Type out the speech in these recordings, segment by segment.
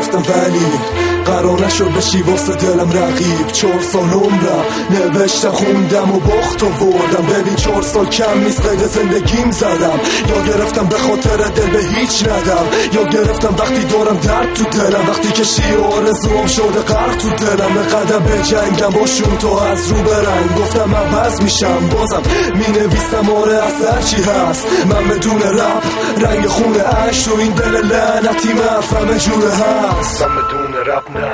گرفتم ولی قرار نشد بشی واسه دلم رقیب. 4 سال عمرم نوشتم خوندم و باخت آوردم. ببین 4 سال کم نیست قید زندگیم زدم. یا گرفتم به خاطر دل به هیچ ندم، یا گرفتم وقتی دارم درد تو دلم، وقتی که شیر آرزوام شده غرق تو دلم. به قدم به جنگم باشون تا از رو برن، گفتم عوض میشم بازم می نویسم آره اثر چی هست. من بدون رپ رنگ خون عشق و این دل لعنتی مفهمه جوره هست. من بدون رپ نه.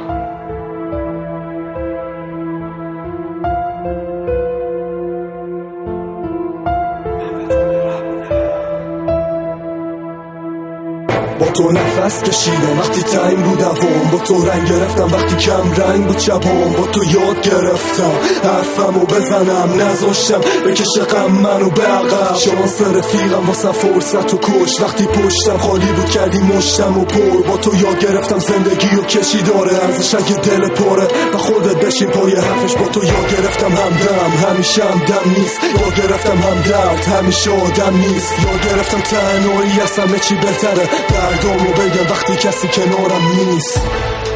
با تو نفس کشیدم وقتی تنگ بود هوام، با تو رنگ گرفتم وقتی کم رنگ بود شبام. با تو یاد گرفتم حرفمو بزنم، نذاشتم بکشه غم منو به عقب. شانس رفیقم واسه فرصت و کش، وقتی پشتم خالی بود کردی مشتم و پر. با تو یاد گرفتم زندگی و کشی داره ارزش اگه دل پره و خودت بشین پای حرفش. با تو یاد گرفتم همدم همیشه همدم نیست، یاد گرفتم همدرد همیشه آدم نیست. یاد گرفتم تنهایی از همه چی بهتره، دردامو بگم وقتی کسی کنارم نیست.